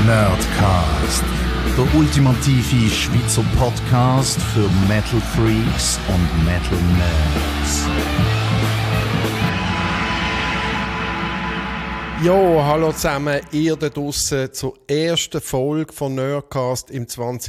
Nerdcast, der ultimative Schweizer Podcast für Metal Freaks und Metal Nerds. Jo, hallo zusammen, ihr da draussen zur ersten Folge von Nerdcast im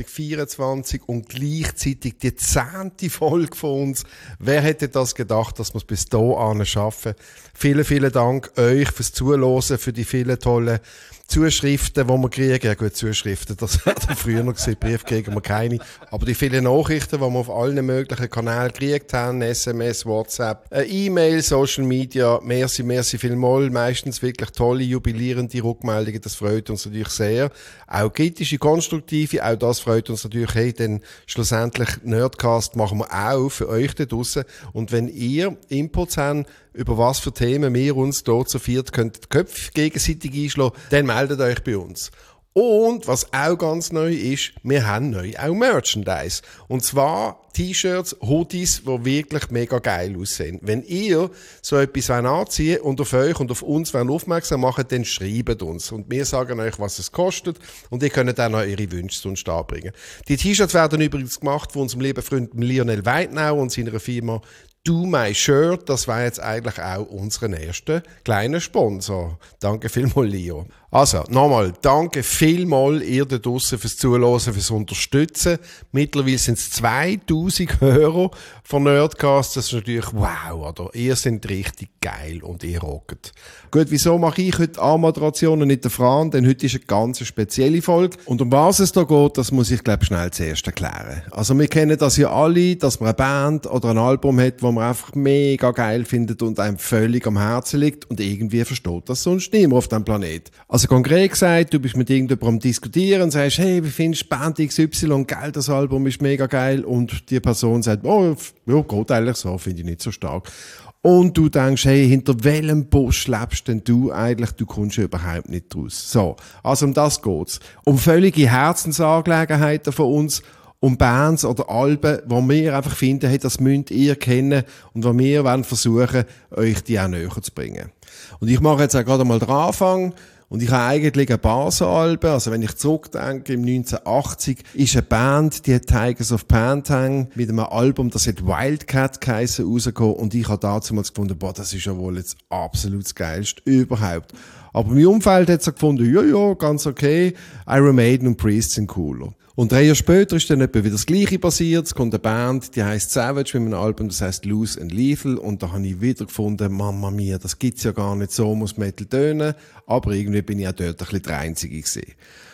2024 und gleichzeitig die 10. Folge von uns. Wer hätte das gedacht, dass wir es bis hierhin schaffen? Vielen, vielen Dank euch fürs Zuhören, für die vielen tollen Zuschriften, die wir kriegen. Ja gut, Zuschriften, das hätte früher noch gesehen, Brief kriegen wir keine. Aber die vielen Nachrichten, die wir auf allen möglichen Kanälen gekriegt haben, SMS, WhatsApp, E-Mail, Social Media, merci vielmals. Meistens wirklich tolle, jubilierende Rückmeldungen, das freut uns natürlich sehr. Auch kritische, konstruktive, auch das freut uns natürlich, hey, denn schlussendlich Nerdcast machen wir auch für euch da draussen. Und wenn ihr Inputs habt, über was für Themen wir uns hier zu viert könnt die Köpfe gegenseitig einschlagen, dann meldet euch bei uns. Und was auch ganz neu ist, wir haben neu auch Merchandise. Und zwar T-Shirts, Hoodies, die wirklich mega geil aussehen. Wenn ihr so etwas anziehen und auf euch und auf uns aufmerksam machen, dann schreibt uns. Und wir sagen euch, was es kostet. Und ihr könnt dann noch eure Wünsche zu uns anbringen. Die T-Shirts werden übrigens gemacht von unserem lieben Freund Lionel Weidnau und seiner Firma Do My Shirt. Das war jetzt eigentlich auch unseren ersten kleinen Sponsor. Danke vielmals, Leo. Also, nochmal, danke vielmals ihr da draussen fürs Zuhören, fürs Unterstützen. Mittlerweile sind es 2000 Hörer von Nerdcast. Das ist natürlich wow, oder? Ihr seid richtig geil und ihr rockt. Gut, wieso mache ich heute Anmoderationen nicht der Fran? Denn heute ist eine ganz spezielle Folge. Und um was es da geht, das muss ich, glaube schnell zuerst erklären. Also, wir kennen das ja alle, dass man eine Band oder ein Album hat, wo man einfach mega geil findet und einem völlig am Herzen liegt und irgendwie versteht das sonst niemand auf diesem Planet. Also konkret gesagt, du bist mit irgendjemandem am Diskutieren und sagst, hey, wie findest du Band XY, geil, das Album ist mega geil, und die Person sagt, oh, ja, geht eigentlich so, finde ich nicht so stark. Und du denkst, hey, hinter welchem Busch lebst denn du eigentlich? Du kommst ja überhaupt nicht raus. So, also um das geht's. Um völlige Herzensangelegenheiten von uns, um Bands oder Alben, wo wir einfach finden, hey, das müsst ihr kennen und wo wir wollen versuchen, euch die auch näher zu bringen. Und ich mache jetzt auch gerade mal den Anfang. Und ich habe eigentlich ein paar so Alben. Also wenn ich zurückdenke, im 1980 ist eine Band, die hat Tigers of Pantang mit einem Album, das hat Wildcat geheissen, rausgekommen. Und ich habe damals gefunden, boah, das ist ja wohl jetzt absolut das Geilste überhaupt. Aber mein Umfeld hat so gefunden, ja, ganz okay. Iron Maiden und Priest sind cooler. Und 3 Jahre später ist dann etwa wieder das Gleiche passiert. Es kommt eine Band, die heisst Savage, mit einem Album, das heisst Loose and Lethal. Und da habe ich wieder gefunden, Mama mia, das gibt's ja gar nicht, so muss Metal tönen. Aber irgendwie bin ich auch dort ein bisschen der Einzige gewesen.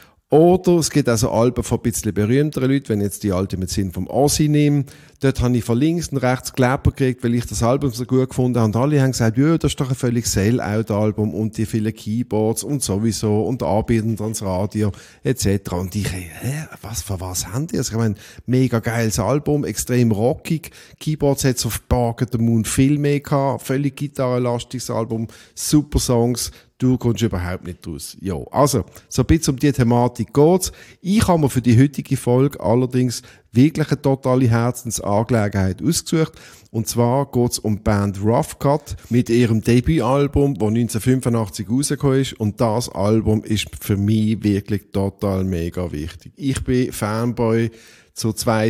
Oder es gibt also Alben von ein bisschen berühmteren Leuten, wenn ich jetzt die alte mit Sinn vom Ozzy nehme. Dort habe ich von links und rechts Kleber gekriegt, weil ich das Album so gut gefunden habe. Und alle haben gesagt, ja, das ist doch ein völlig Sell-Out-Album und die vielen Keyboards und sowieso und Anbieten ans Radio etc. Und ich, für was haben die? Also ich meine, mega geiles Album, extrem rockig. Keyboards hat es auf Bark the Moon viel mehr gehabt, völlig gitarrenlastiges Album, super Songs. Du kommst überhaupt nicht raus. Ja, also, so ein bisschen um die Thematik geht's. Ich habe mir für die heutige Folge allerdings wirklich eine totale Herzensangelegenheit ausgesucht. Und zwar geht's um die Band Rough Cut mit ihrem Debütalbum, das 1985 rausgekommen ist. Und das Album ist für mich wirklich total mega wichtig. Ich bin Fanboy zu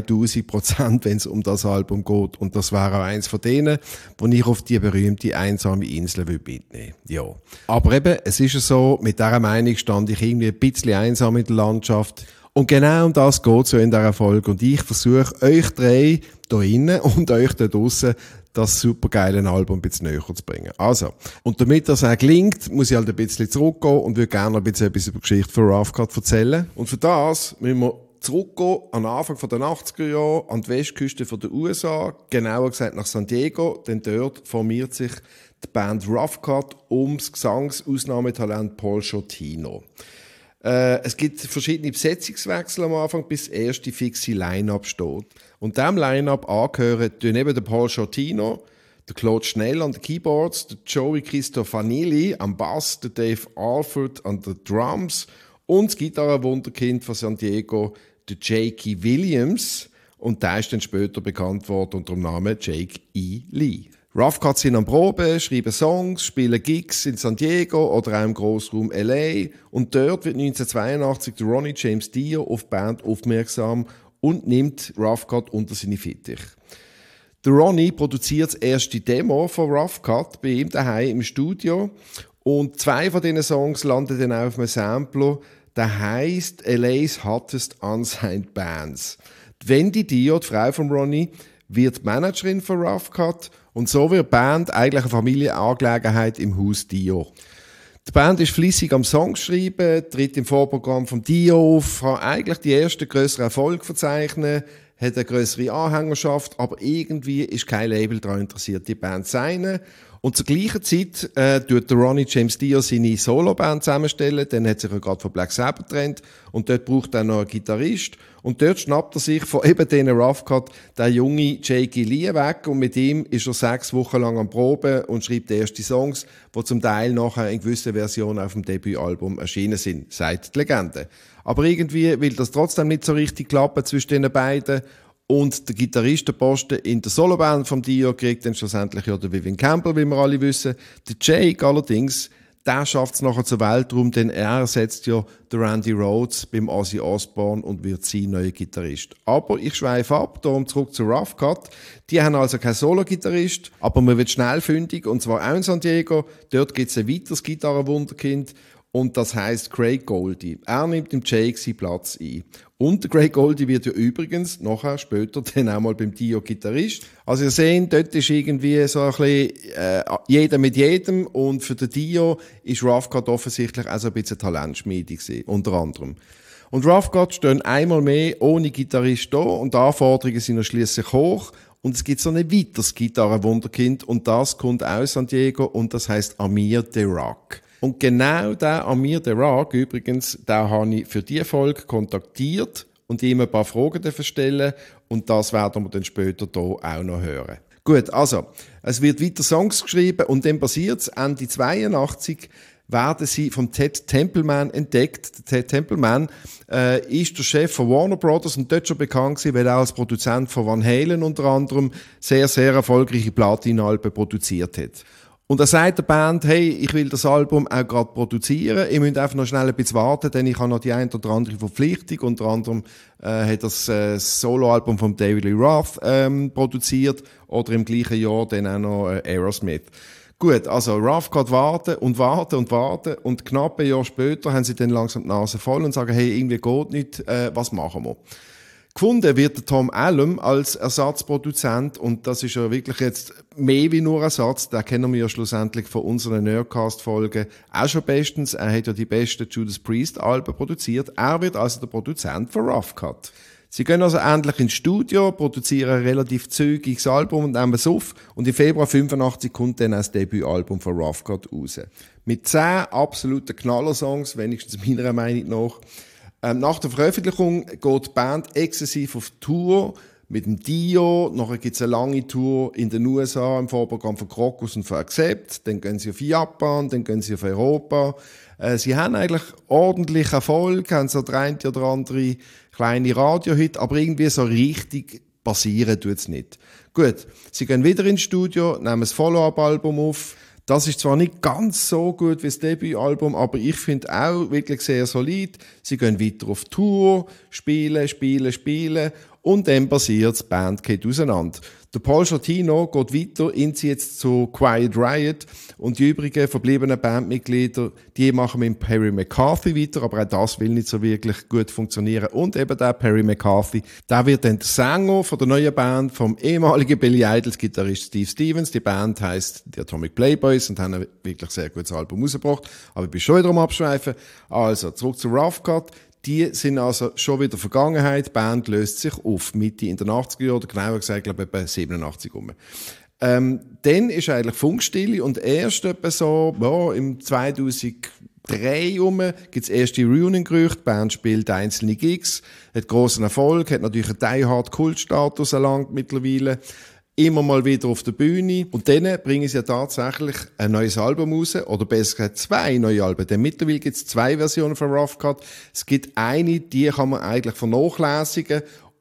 2000%, wenn es um das Album geht. Und das wäre auch eins von denen, wo ich auf die berühmte einsame Insel mitnehmen will. Ja. Aber eben, es ist ja so, mit dieser Meinung stand ich irgendwie ein bisschen einsam in der Landschaft. Und genau um das geht es ja in dieser Folge. Und ich versuche, euch 3 hier innen und euch da draussen das supergeile Album ein bisschen näher zu bringen. Also, und damit das auch gelingt, muss ich halt ein bisschen zurückgehen und würde gerne ein bisschen etwas über die Geschichte von Rough Cut erzählen. Und für das müssen wir zurückgehen an den Anfang der 80er Jahre an die Westküste der USA, genauer gesagt nach San Diego, denn dort formiert sich die Band Rough Cut ums Gesangsausnahmetalent Paul Shortino. Es gibt verschiedene Besetzungswechsel am Anfang, bis das erste fixe Line-Up steht. Und diesem Line-Up angehören neben der Paul Shortino, der Claude Schnell an den Keyboards, der Joey Cristofanilli am Bass, der Dave Alford an den Drums und das Gitarrenwunderkind von San Diego, der Jakey Williams. Und der ist dann später bekannt worden unter dem Namen Jake E. Lee. Rough Cutt sind am Proben, schreiben Songs, spielen Gigs in San Diego oder auch im Grossraum L.A. Und dort wird 1982 der Ronnie James Dio auf die Band aufmerksam und nimmt Rough Cutt unter seine Fittiche. Der Ronnie produziert das erste Demo von Rough Cutt bei ihm daheim im Studio und 2 von diesen Songs landen dann auch auf einem Sampler, der heisst LA's Hottest Unsigned Bands. Die Wendy Dio, die Frau von Ronnie, wird Managerin von Rough Cutt und so wird die Band eigentlich eine Familienangelegenheit im Haus Dio. Die Band ist fleissig am Songs schreiben, tritt im Vorprogramm vom Dio auf, hat eigentlich die ersten grösseren Erfolge verzeichnen, hat eine grössere Anhängerschaft, aber irgendwie ist kein Label daran interessiert, die Band zu signen. Und zur gleichen Zeit tut der Ronnie James Dio seine Soloband zusammenstellen, dann hat sich ja gerade von Black Sabbath getrennt und dort braucht er noch einen Gitarrist und dort schnappt er sich von eben diesen Rough Cutt den jungen Jakey Lee weg und mit ihm ist er 6 Wochen lang am Proben und schreibt die ersten Songs, die zum Teil nachher in gewissen Versionen auf dem Debütalbum erschienen sind, sagt die Legende. Aber irgendwie will das trotzdem nicht so richtig klappen zwischen den beiden. Und der Gitarristenposten in der Soloband vom Dio kriegt dann schlussendlich ja der Vivian Campbell, wie wir alle wissen. Der Jake allerdings, der schafft es nachher zur Weltraum, denn er ersetzt ja den Randy Rhoads beim Ozzy Osbourne und wird sein neuer Gitarrist. Aber ich schweife ab, darum zurück zu Rough Cutt. Die haben also keinen Solo-Gitarrist, aber man wird schnell fündig, und zwar auch in San Diego. Dort gibt es ein weiteres Gitarrenwunderkind. Und das heisst Craig Goldy. Er nimmt im Jake seinen Platz ein. Und der Craig Goldy wird ja übrigens nachher später dann auch mal beim Dio Gitarrist. Also ihr seht, dort ist irgendwie so ein bisschen jeder mit jedem. Und für den Dio ist Rough Cutt offensichtlich auch so ein bisschen Talentschmiede gewesen, unter anderem. Und Rough Cutt stehen einmal mehr ohne Gitarrist da und die Anforderungen sind ja schliesslich hoch. Und es gibt so ein weiteres Gitarrenwunderkind und das kommt aus San Diego und das heisst Amir The Rock. Und genau der Amir The Rock übrigens, den habe ich für diese Folge kontaktiert und ihm ein paar Fragen stellen und das werden wir dann später hier auch noch hören. Gut, also, es wird weiter Songs geschrieben und dann passiert es, Ende 82 werden sie vom Ted Templeman entdeckt. Der Ted Templeman ist der Chef von Warner Brothers und dort schon bekannt gewesen, weil er als Produzent von Van Halen unter anderem sehr, sehr erfolgreiche Platin-Alben produziert hat. Und er sagt der Band, hey, ich will das Album auch gerade produzieren, ihr müsst einfach noch schnell ein bisschen warten, denn ich habe noch die eine oder andere Verpflichtung. Unter anderem hat das Soloalbum von David Lee Roth produziert oder im gleichen Jahr dann auch noch Aerosmith. Gut, also Rough Cutt warten und knapp ein Jahr später haben sie dann langsam die Nase voll und sagen, hey, irgendwie geht nicht, was machen wir? Gefunden wird der Tom Allem als Ersatzproduzent und das ist ja wirklich jetzt mehr wie nur Ersatz. Den kennen wir ja schlussendlich von unseren Nerdcast-Folgen auch schon bestens. Er hat ja die besten Judas Priest-Alben produziert. Er wird also der Produzent von Rough Cutt. Sie gehen also endlich ins Studio, produzieren ein relativ zügiges Album und nehmen es auf. Und im Februar 85 kommt dann das Debütalbum von Rough Cutt raus. Mit 10 absoluten Knallersongs, wenigstens meiner Meinung nach. Nach der Veröffentlichung geht die Band exzessiv auf Tour mit dem Dio. Nachher gibt es eine lange Tour in den USA im Vorprogramm von Krokus und von Accept. Dann gehen sie auf Japan, dann gehen sie auf Europa. Sie haben eigentlich ordentlich Erfolg, haben so der eine oder andere kleine Radiohit, aber irgendwie so richtig passieren tut es nicht. Gut, sie gehen wieder ins Studio, nehmen das Follow-up-Album auf. Das ist zwar nicht ganz so gut wie das Debütalbum, aber ich finde auch wirklich sehr solid. Sie gehen weiter auf Tour, spielen und dann passiert die Band geht auseinander. Der Paul Shortino geht weiter, ihn zieht jetzt zu Quiet Riot und die übrigen verbliebenen Bandmitglieder, die machen mit Perry McCarthy weiter, aber auch das will nicht so wirklich gut funktionieren. Und eben der Perry McCarthy, der wird dann der Sänger von der neuen Band vom ehemaligen Billy Idols Gitarrist Steve Stevens. Die Band heisst die Atomic Playboys und haben ein wirklich sehr gutes Album rausgebracht. Aber ich bin schon wieder am Abschweifen. Also, zurück zu Rough Cutt. Die sind also schon wieder Vergangenheit. Die Band löst sich auf, Mitte in den 80er Jahren, oder genauer gesagt, glaube ich, etwa 87 rum. Dann ist eigentlich Funkstille und erst etwa so, ja, im 2003 gibt es erste Reunion-Gerüchte. Die Band spielt einzelne Gigs, hat grossen Erfolg, hat natürlich einen Die-Hard-Kult-Status erlangt mittlerweile. Immer mal wieder auf der Bühne. Und dann bringen sie ja tatsächlich ein neues Album raus. Oder besser gesagt 2 neue Alben. Denn mittlerweile gibt es 2 Versionen von Rough Cutt. Es gibt eine, die kann man eigentlich vernachlässigen.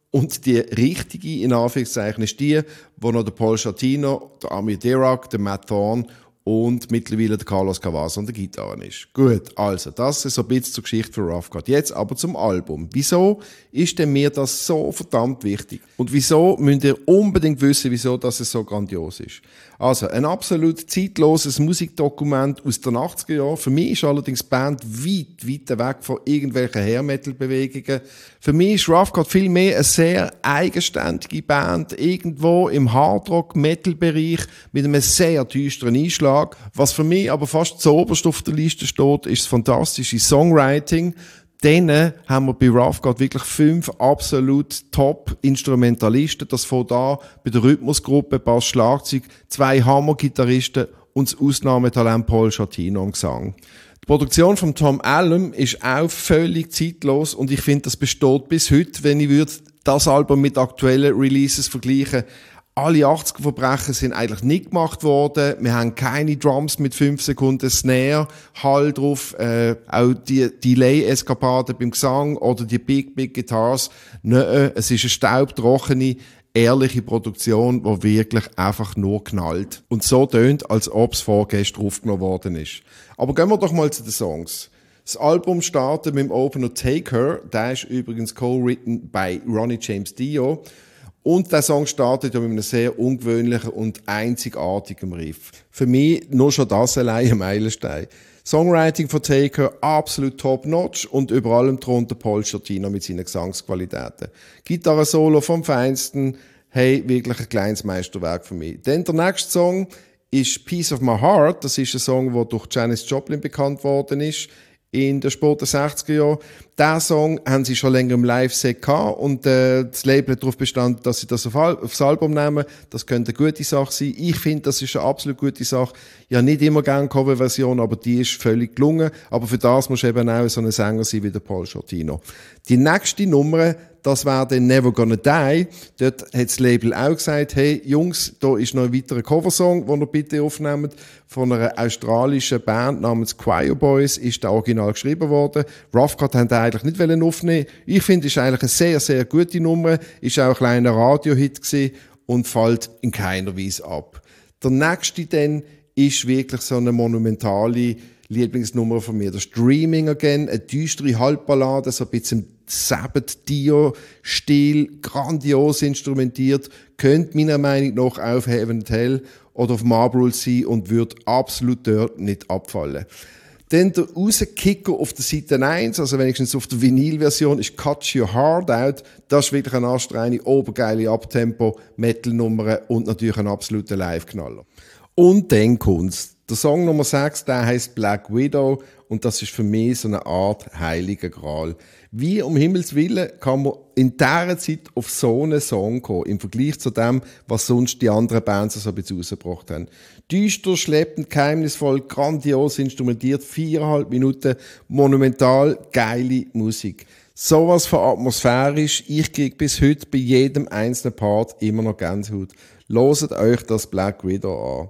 Und die richtige, in Anführungszeichen, ist die, wo noch der Paul Schatino, der Amir Derak, der Matt Thorne und mittlerweile der Carlos Cavazo an der Gitarre ist. Gut, also das ist so ein bisschen zur Geschichte für Rough Cut. Jetzt aber zum Album. Wieso ist denn mir das so verdammt wichtig? Und wieso müsst ihr unbedingt wissen, wieso das so grandios ist? Also, ein absolut zeitloses Musikdokument aus den 80er Jahren. Für mich ist allerdings die Band weit weg von irgendwelchen Hair-Metal-Bewegungen. Für mich ist Rough Cut viel mehr eine sehr eigenständige Band, irgendwo im Hardrock-Metal-Bereich mit einem sehr düsteren Einschlag. Was für mich aber fast zuoberst auf der Liste steht, ist das fantastische Songwriting. Dann haben wir bei Rough Cut wirklich 5 absolut Top-Instrumentalisten. Das von da bei der Rhythmusgruppe, Bass, Schlagzeug, 2 Hammer-Gitarristen und das Ausnahmetalent Paul Schatino am Gesang. Die Produktion von Tom Allem ist auch völlig zeitlos und ich finde, das besteht bis heute, wenn ich würde das Album mit aktuellen Releases vergleichen. Alle 80er Verbrechen sind eigentlich nicht gemacht worden. Wir haben keine Drums mit 5 Sekunden Snare, Hall drauf, auch die Delay-Eskapaden beim Gesang oder die Big Guitars. Nein, es ist eine staubtrockene, ehrliche Produktion, die wirklich einfach nur knallt. Und so tönt, als ob es vorgestern aufgenommen worden ist. Aber gehen wir doch mal zu den Songs. Das Album startet mit dem Opener Take Her. Der ist übrigens co-written bei Ronnie James Dio. Und der Song startet ja mit einem sehr ungewöhnlichen und einzigartigen Riff. Für mich nur schon das allein ein Meilenstein. Songwriting von Taker absolut top-notch und über allem thront der Paul Schatino mit seinen Gesangsqualitäten. Gitarre-Solo vom Feinsten, hey, wirklich ein kleines Meisterwerk für mich. Dann der nächste Song ist Piece of My Heart. Das ist ein Song, der durch Janis Joplin bekannt worden ist in den späten 60er Jahren. Diesen Song haben sie schon länger im Live-Set gehabt und das Label hat darauf bestanden, dass sie das aufs Album nehmen. Das könnte eine gute Sache sein. Ich finde, das ist eine absolut gute Sache. Ja, nicht immer gerne Coverversion, aber die ist völlig gelungen. Aber für das muss eben auch so ein Sänger sein wie der Paul Schatino. Die nächste Nummer, das wäre dann Never Gonna Die. Dort hat das Label auch gesagt, hey Jungs, da ist noch ein weiterer Coversong, den ihr bitte aufnehmt. Von einer australischen Band namens Choir Boys ist der Original geschrieben worden. Rough Cut haben den eigentlich nicht aufnehmen. Ich finde, es ist eigentlich eine sehr, sehr gute Nummer. Ist auch ein kleiner Radiohit gewesen und fällt in keiner Weise ab. Der nächste dann ist wirklich so eine monumentale Lieblingsnummer von mir. Das ist Dreaming Again, eine düstere Halbballade, so ein bisschen Sabbath-Dio-Stil, grandios instrumentiert, könnte meiner Meinung nach auf Heaven and Hell oder auf Marble sein und würde absolut dort nicht abfallen. Dann der Rauskicker auf der Seite 1, also wenigstens auf der Vinyl-Version, ist Cut Your Heart Out. Das ist wirklich eine astreine, obergeile Abtempo-Metal-Nummer und natürlich ein absoluter Live-Knaller. Und dann Kunst. Der Song Nummer 6, der heisst Black Widow und das ist für mich so eine Art heiliger Gral. Wie um Himmels Willen kann man in dieser Zeit auf so einen Song kommen, im Vergleich zu dem, was sonst die anderen Bands so ein bisschen rausgebracht haben. Düster, schleppend, geheimnisvoll, grandios instrumentiert, 4,5 Minuten, monumental, geile Musik. Sowas von atmosphärisch, ich kriege bis heute bei jedem einzelnen Part immer noch Gänsehaut. Hört euch das Black Widow an.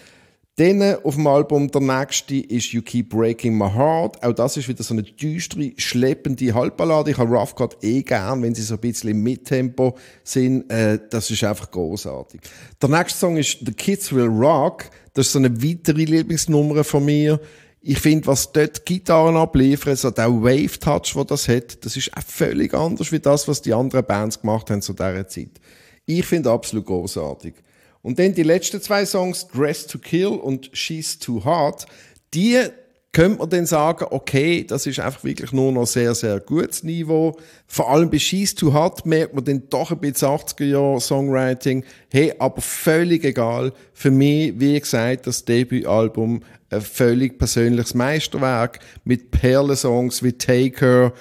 Dann auf dem Album der nächste ist You Keep Breaking My Heart. Auch das ist wieder so eine düstere, schleppende Halbballade. Ich habe Rough Cut gern, wenn sie so ein bisschen im Mittempo sind. Das ist einfach großartig. Der nächste Song ist The Kids Will Rock. Das ist so eine weitere Lieblingsnummer von mir. Ich finde, was dort Gitarren abliefern, so der Wave-Touch, den das hat, das ist auch völlig anders wie das, was die anderen Bands gemacht haben zu dieser Zeit. Ich finde absolut großartig. Und dann die letzten 2 Songs, Dress to Kill und She's Too Hard, die könnte man dann sagen, okay, das ist einfach wirklich nur noch sehr, sehr gutes Niveau. Vor allem bei She's Too Hard merkt man dann doch ein bisschen 80er-Jahre Songwriting. Hey, aber völlig egal. Für mich, wie gesagt, das Debütalbum ein völlig persönliches Meisterwerk mit Perlensongs wie Take Her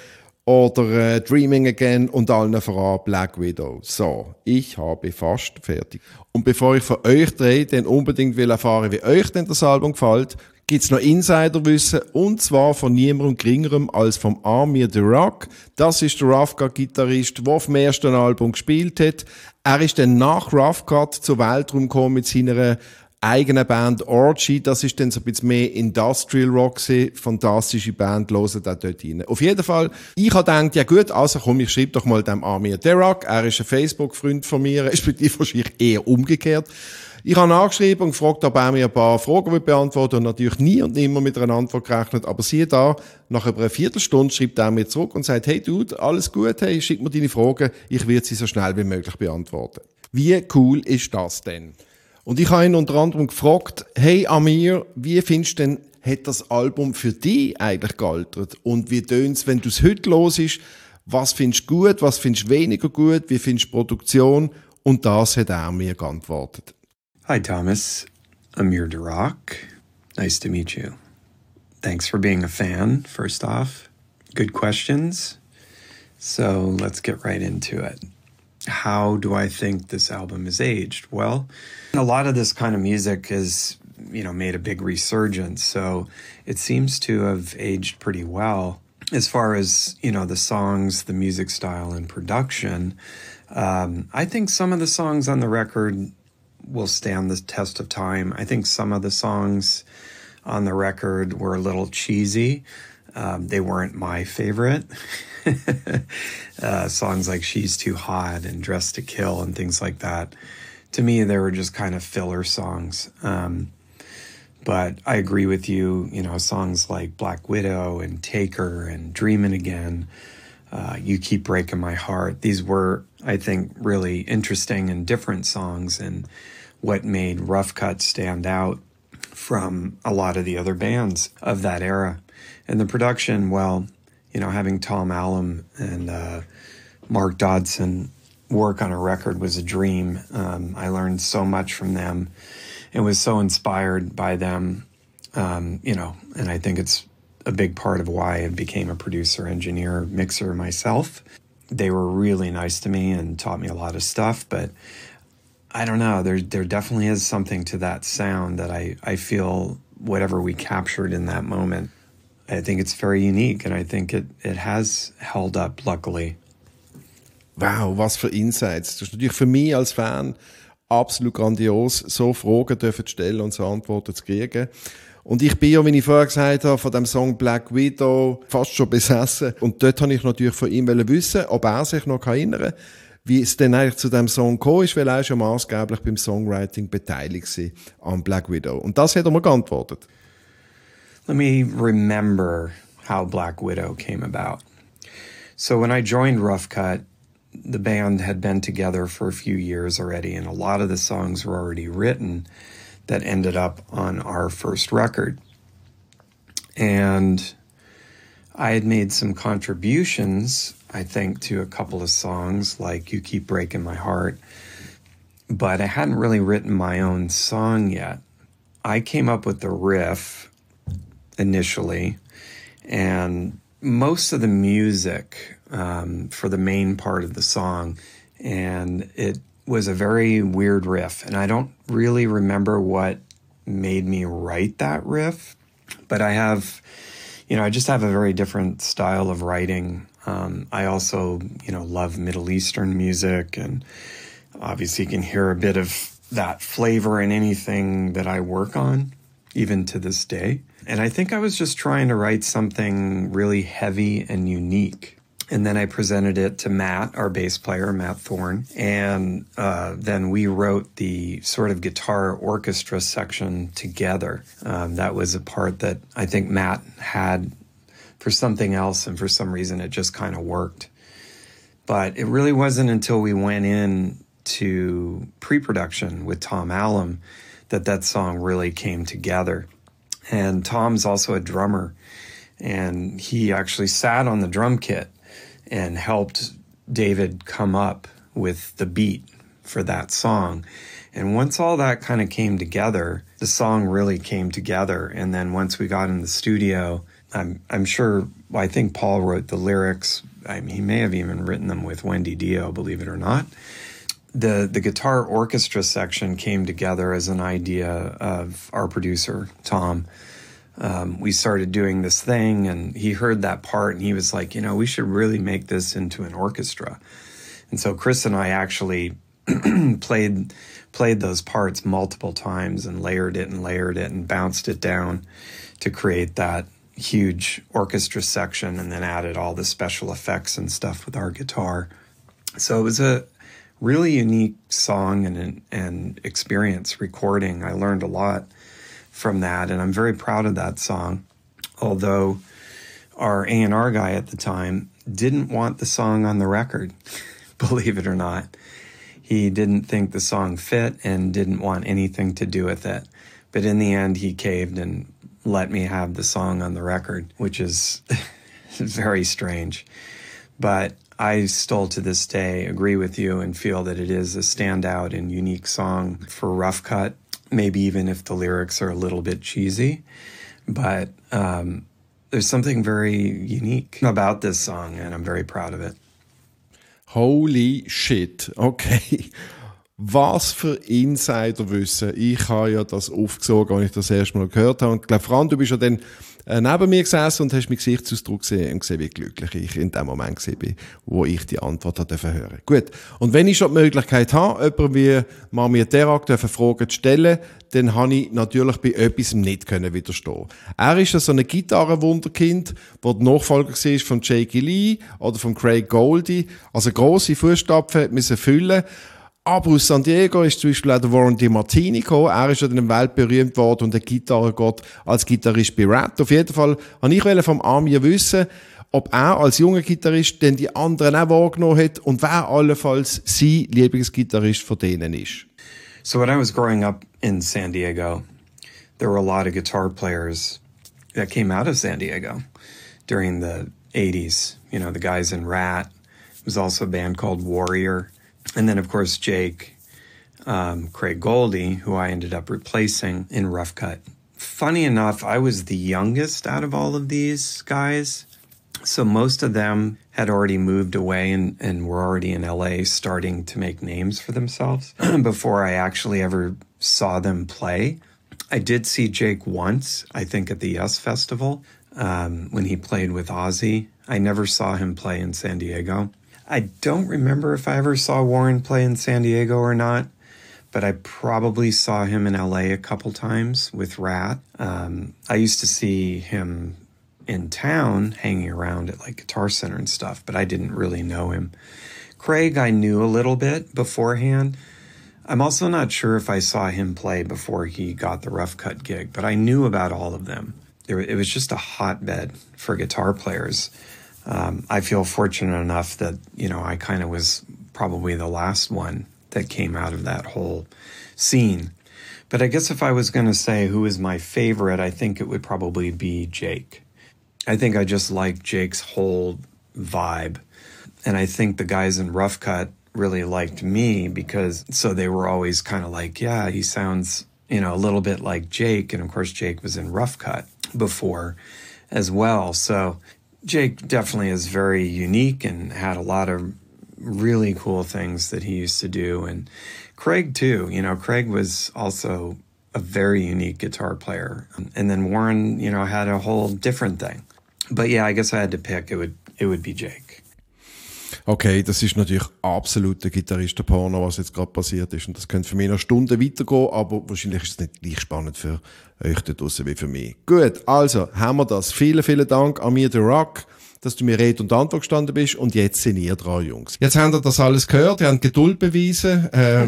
oder Dreaming Again und allen voran Black Widow. So, ich habe fast fertig. Und bevor ich von euch drehe, dann unbedingt will erfahren, wie euch denn das Album gefällt, gibt es noch Insiderwissen, und zwar von niemandem geringerem als vom Amir Derak. Das ist der Rough Cut-Gitarrist, der auf dem ersten Album gespielt hat. Er ist dann nach Rough Cut zur Weltraum gekommen mit seiner eigenen Band Orgy, das ist dann so ein bisschen mehr Industrial Rock gewesen. Fantastische Band, hören auch dort rein. Auf jeden Fall, ich habe gedacht, ja gut, also komm, ich schreibe doch mal dem Amir Derak, er ist ein Facebook-Freund von mir, respektive wahrscheinlich eher umgekehrt. Ich habe ihn angeschrieben und gefragt, ob er mir ein paar Fragen beantworten will und natürlich nie und nimmer mit einer Antwort gerechnet. Aber siehe da, nach über einer Viertelstunde schreibt er mir zurück und sagt, hey Dude, alles gut, hey, schick mir deine Fragen, ich werde sie so schnell wie möglich beantworten. Wie cool ist das denn? Und ich habe ihn unter anderem gefragt, hey Amir, wie findest du denn, hat das Album für dich eigentlich gealtert? Und wie tönt es, wenn du es heute hörst? Was findest du gut, was findest du weniger gut? Wie findest du Produktion? Und das hat er mir geantwortet. Hi Thomas, Amir Derak. Nice to meet you. Thanks for being a fan, first off. Good questions. So let's get right into it. How do I think this album is aged? Well, a lot of this kind of music has, made a big resurgence. So it seems to have aged pretty well. As far as, the songs, the music style, and production, I think some of the songs on the record will stand the test of time. I think some of the songs on the record were a little cheesy. They weren't my favorite. Songs like She's Too Hot and Dressed to Kill and things like that. To me, they were just kind of filler songs. But I agree with you, songs like Black Widow and Taker and Dreamin' Again, You Keep Breaking My Heart. These were, I think, really interesting and different songs and what made Rough Cut stand out from a lot of the other bands of that era. And the production, well, having Tom Allom and Mark Dodson work on a record was a dream. I learned so much from them and was so inspired by them, and I think it's a big part of why I became a producer, engineer, mixer myself. They were really nice to me and taught me a lot of stuff, but I don't know, there definitely is something to that sound that I feel whatever we captured in that moment, I think it's very unique and I think it has held up, luckily. Wow, was für Insights. Das ist natürlich für mich als Fan absolut grandios, so Fragen dürfen zu stellen und so Antworten zu kriegen. Und ich bin ja, wie ich vorher gesagt habe, von dem Song Black Widow fast schon besessen. Und dort habe ich natürlich von ihm wissen, ob er sich noch erinnern kann, wie es denn eigentlich zu dem Song gekommen ist, weil er schon maßgeblich beim Songwriting beteiligt war an Black Widow. Und das hat er mir geantwortet. Let me remember how Black Widow came about. So when I joined Rough Cut, the band had been together for a few years already, and a lot of the songs were already written that ended up on our first record. And I had made some contributions, I think, to a couple of songs like You Keep Breaking My Heart, but I hadn't really written my own song yet. I came up with the riff initially, and most of the music for the main part of the song, and it was a very weird riff, and I don't really remember what made me write that riff, but I have, I just have a very different style of writing. I also, love Middle Eastern music, and obviously you can hear a bit of that flavor in anything that I work on, even to this day. And I think I was just trying to write something really heavy and unique. And then I presented it to Matt, our bass player, Matt Thorne. And then we wrote the sort of guitar orchestra section together. That was a part that I think Matt had for something else, and for some reason it just kind of worked. But it really wasn't until we went in to pre-production with Tom Allom that song really came together. And Tom's also a drummer, and he actually sat on the drum kit and helped David come up with the beat for that song. And once all that kind of came together, the song really came together. And then once we got in the studio, I'm sure, I think Paul wrote the lyrics. He may have even written them with Wendy Dio, believe it or not. The guitar orchestra section came together as an idea of our producer, Tom. We started doing this thing, and he heard that part, and he was like, we should really make this into an orchestra. And so Chris and I actually played played those parts multiple times and layered it and bounced it down to create that huge orchestra section, and then added all the special effects and stuff with our guitar. So it was a really unique song and experience recording. I learned a lot from that, and I'm very proud of that song. Although our A&R guy at the time didn't want the song on the record, believe it or not. He didn't think the song fit and didn't want anything to do with it. But in the end, he caved and let me have the song on the record, which is very strange. But I still to this day agree with you and feel that it is a standout and unique song for Rough Cut, maybe even if the lyrics are a little bit cheesy. But there's something very unique about this song, and I'm very proud of it. Holy shit, okay. Was für Insiderwissen. Ich habe ja das aufgesogen, als ich das erste Mal gehört habe. Und ich glaube, Fran, du bist ja dann neben mir gesessen und hast meinen Gesichtsausdruck gesehen und gesehen, wie glücklich ich in dem Moment war, wo ich die Antwort hören durfte. Gut. Und wenn ich schon die Möglichkeit habe, jemanden wie Amir Derak Fragen zu stellen, dann habe ich natürlich bei etwas nicht können widerstehen. Er ist ja so ein Gitarrenwunderkind, der der Nachfolger war von Jakey Lee oder von Craig Goldie. Also grosse Fußstapfen müssen füllen. Aber aus San Diego ist zum Beispiel auch der Warren DeMartini gekommen. Er ist ja dann weltberühmt worden und der Gitarrengott als Gitarrist bei Rat. Auf jeden Fall wollte ich vom Amir wissen, ob er als junger Gitarrist denn die anderen auch wahrgenommen hat und wer allenfalls sein Lieblingsgitarrist von denen ist. So when I was growing up in San Diego, there were a lot of guitar players that came out of San Diego during the 80s. You know, the guys in Rat. There was also a band called Warrior. And then, of course, Jake, Craig Goldie, who I ended up replacing in Rough Cut. Funny enough, I was the youngest out of all of these guys. So most of them had already moved away and were already in LA starting to make names for themselves before I actually ever saw them play. I did see Jake once, I think at the Yes Festival, when he played with Ozzy. I never saw him play in San Diego. I don't remember if I ever saw Warren play in San Diego or not, but I probably saw him in LA a couple times with Rat. I used to see him in town hanging around at like Guitar Center and stuff, but I didn't really know him. Craig, I knew a little bit beforehand. I'm also not sure if I saw him play before he got the Rough Cut gig, but I knew about all of them. It was just a hotbed for guitar players. I feel fortunate enough that, you know, I kind of was probably the last one that came out of that whole scene. But I guess if I was going to say who is my favorite, I think it would probably be Jake. I think I just like Jake's whole vibe. And I think the guys in Rough Cut really liked me because, so they were always kind of like, yeah, he sounds, you know, a little bit like Jake. And of course, Jake was in Rough Cut before as well. So Jake definitely is very unique and had a lot of really cool things that he used to do. And Craig too, you know, Craig was also a very unique guitar player. And then Warren, you know, had a whole different thing. But yeah, I guess I had to pick, it would be Jake. Okay, das ist natürlich absoluter Gitarristen-Porno, was jetzt gerade passiert ist. Und das könnte für mich noch Stunden weitergehen, aber wahrscheinlich ist es nicht gleich spannend für euch da draussen wie für mich. Gut, also haben wir das. Vielen, vielen Dank Amir Derak, dass du mir Rede und Antwort gestanden bist. Und jetzt sind ihr dran, Jungs. Jetzt habt ihr das alles gehört, ihr habt Geduld bewiesen.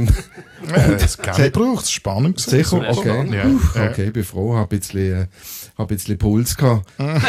Das gerne braucht es, spannend gewesen. Sicher? Okay. Ja. Okay, bin froh, hab ein bisschen Puls gehabt.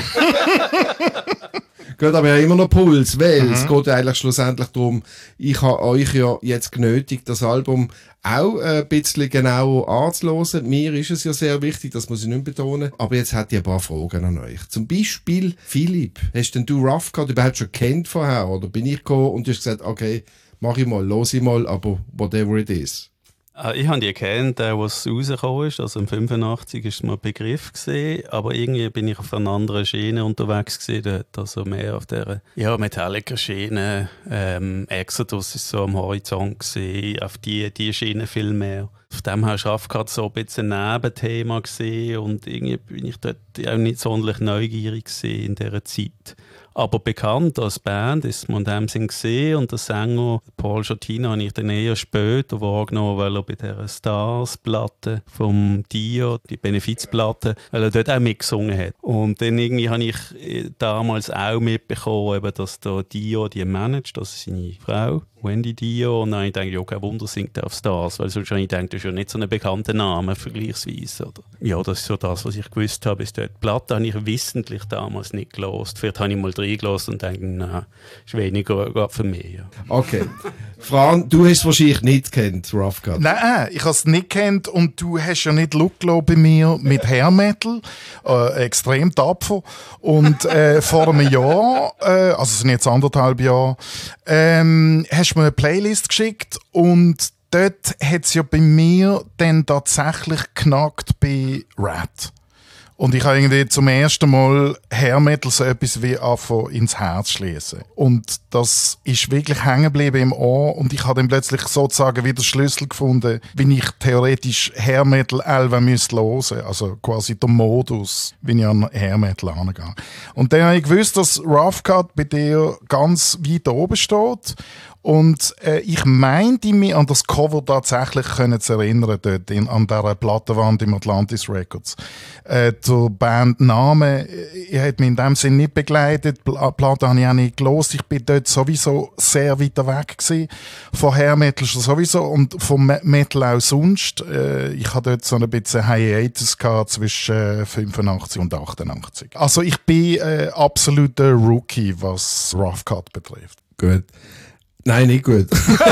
Gut, aber ja immer noch Puls, weil es geht eigentlich schlussendlich darum, ich habe euch ja jetzt genötigt, das Album auch ein bisschen genauer anzuhören. Mir ist es ja sehr wichtig, das muss ich nicht betonen. Aber jetzt hätte ich ein paar Fragen an euch. Zum Beispiel, Philipp, hast denn du Rough Cut überhaupt schon kennt vorher? Oder bin ich gekommen und du hast gesagt, okay, mach ich mal, los ich mal, aber whatever it is. Ich habe die gekannt, was rausgekommen ist, also im 85 ist es mir ein Begriff gewesen, aber irgendwie bin ich auf einer anderen Schiene unterwegs gewesen, also mehr auf der Metallica-Schiene. Exodus ist so am Horizont gewesen, auf die Schiene viel mehr. Auf dem her war Rough Cut so ein bisschen ein Nebenthema gewesen und irgendwie bin ich dort auch nicht sonderlich neugierig gewesen in dieser Zeit. Aber bekannt als Band ist man in dem Sinn gesehen und der Sänger Paul Schatino habe ich dann eher später wahrgenommen, weil er bei dieser Stars-Platte vom Dio, die Benefizplatte, weil er dort auch mitgesungen hat. Und dann irgendwie habe ich damals auch mitbekommen, eben, dass der Dio die managt, das ist seine Frau, Wendy Dio. Und dann habe ich gedacht, ja, kein Wunder, singt er auf Stars, weil sonst habe ich gedacht, das ist ja nicht so ein bekannter Name vergleichsweise. Oder? Ja, das ist so das, was ich gewusst habe. Die Platte habe ich wissentlich damals nicht gehört. Vielleicht habe ich mal reingelassen und denke, nein, ist weniger gerade für mich. Ja. Okay. Fran, du hast es wahrscheinlich nicht gekannt, Rough Cut. Nein, ich habe es nicht gekannt und du hast ja nicht Look bei mir mit Hair Metal, extrem tapfer. Und vor einem Jahr, also es sind jetzt 1,5 Jahre, hast du mir eine Playlist geschickt und dort hat es ja bei mir dann tatsächlich geknackt bei Rat. Und ich habe irgendwie zum ersten Mal Hair Metal so etwas wie anfangen ins Herz schließen. Und das ist wirklich hängen geblieben im Ohr und ich habe dann plötzlich sozusagen wieder Schlüssel gefunden, wie ich theoretisch Hair Metal hören müsste. Also quasi der Modus, wie ich an Hair Metal angehe. Und dann habe ich gewusst, dass Rough Cut bei dir ganz weit oben steht. Und ich meinte mich an das Cover tatsächlich können zu erinnern, dort an dieser Plattenwand im Atlantis Records. Der Bandname hat mich in dem Sinne nicht begleitet, die Platte habe ich auch nicht gehört. Ich bin dort sowieso sehr weit weg gewesen. Von Hair Metal sowieso und vom Metal auch sonst. Ich hatte dort so ein bisschen Hiatus gehabt zwischen 85 und 88. Also ich bin absoluter Rookie, was Rough Cut betrifft. Gut. Nein, nicht gut.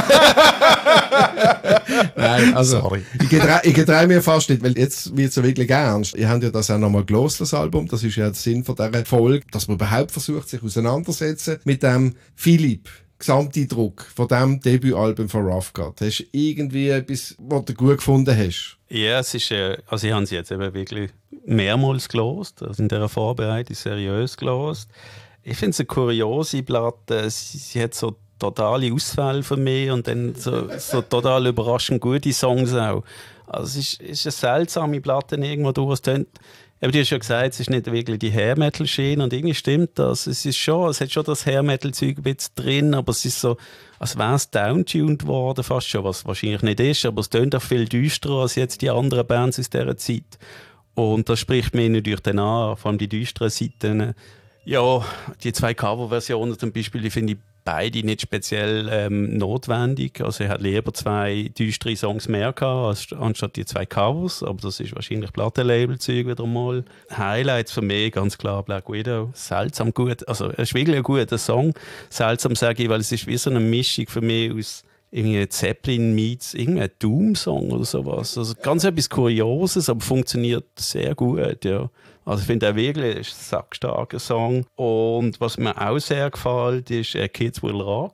Nein, also, sorry. Ich getraue mir fast nicht, weil jetzt wird es ja wirklich ernst. Ihr habt ja das auch nochmal gelost, das Album. Das ist ja der Sinn von dieser Folge, dass man überhaupt versucht, sich auseinandersetzen mit dem Philipp. Gesamteindruck von diesem Debütalbum von Rough Cut. Hast du irgendwie etwas, was du gut gefunden hast? Ja, es ist, also ich habe sie jetzt eben wirklich mehrmals gelost, also in dieser Vorbereitung seriös gelost. Ich finde es eine kuriose Platte. Sie hat so totale Ausfälle für mich und dann so total überraschend gute Songs auch. Also es ist eine seltsame Platte irgendwo durch. Aber du hast ja gesagt, es ist nicht wirklich die Hair-Metal-Schiene und irgendwie stimmt das. Es hat schon das Hair-Metal-Zeug ein bisschen drin, aber es ist so, als wäre es downtuned worden fast schon, was wahrscheinlich nicht ist, aber es tönt auch viel düsterer als jetzt die anderen Bands aus dieser Zeit. Und das spricht mir natürlich dann an, vor allem die düsteren Seiten. Ja, die 2 Coverversionen zum Beispiel, die finde ich beide nicht speziell notwendig. Also ich hätte lieber 2 düstere Songs mehr gehabt, anstatt die 2 Covers. Aber das ist wahrscheinlich Plattenlabel-Zeug wieder mal. Highlights für mich ganz klar Black Widow. Seltsam gut. Also es ist wirklich ein guter Song. Seltsam sage ich, weil es ist wie so eine Mischung für mich aus irgendwie Zeppelin meets irgendein Doom-Song oder sowas. Also ganz etwas Kurioses, aber funktioniert sehr gut, ja. Also ich finde auch wirklich, es ist ein sackstarker Song. Und was mir auch sehr gefällt, ist Kids Will Rock.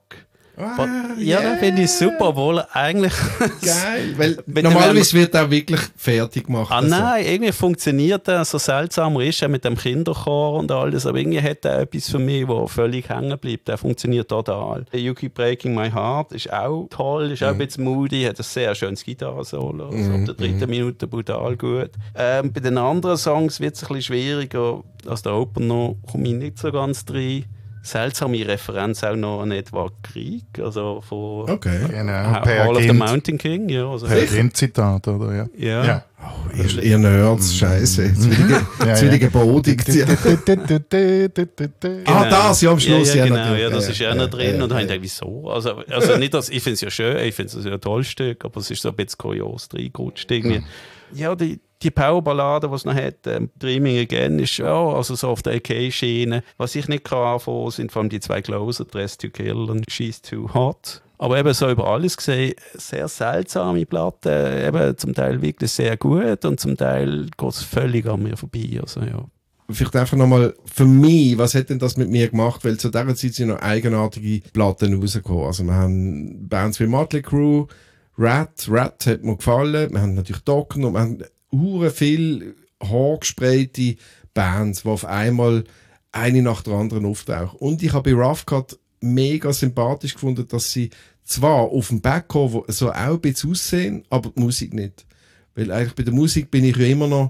Ja, das finde ich super, obwohl eigentlich... Geil, weil normalerweise wird er wirklich fertig gemacht. Nein, irgendwie funktioniert er, so seltsam ist er mit dem Kinderchor und alles, aber irgendwie hat er etwas für mich, wo völlig hängen bleibt. Der funktioniert total. You Keep Breaking My Heart ist auch toll, ist auch ein bisschen moody, hat ein sehr schönes Gitarrensolo, also ab der 3. Minute brutal gut. Bei den anderen Songs wird es ein bisschen schwieriger, als der Opener komme ich nicht so ganz rein. Seltsame Referenz auch noch an Edward Grieg, also von Hall of the Mountain King. Ja, also Per Grimm-Zitat, oder? Ja. Oh, ihr Nerds, scheiße. Jetzt wieder gebodigt. Das, ja, am Schluss. Ja, genau, ja, das ist ja noch drin. Und dann habe ich gedacht, wieso? Also nicht, dass, ich finde es ja schön, ich finde es ein tolles Stück, aber es ist so ein bisschen kurios reingerutscht irgendwie. Ja, die Powerballade, die es noch hat, Dreaming Again, ist ja also so auf der AK-Schiene. Was ich nicht anfangen sind vor allem die 2 Closer, Dress to Kill und She's Too Hot. Aber eben so über alles gesehen, sehr seltsame Platte, eben zum Teil wirklich sehr gut und zum Teil geht es völlig an mir vorbei. Also, ja. Vielleicht einfach nochmal für mich, was hat denn das mit mir gemacht? Weil zu dieser Zeit sind noch eigenartige Platten rausgekommen. Also wir haben Bands wie Motley Crue, Rat hat mir gefallen, wir haben natürlich Dokken und wir haben viel haargesprayte Bands, die auf einmal eine nach der anderen auftauchen. Und ich habe bei Rough Cut mega sympathisch gefunden, dass sie zwar auf dem Backcover so auch ein bisschen aussehen, aber die Musik nicht. Weil eigentlich bei der Musik bin ich ja immer noch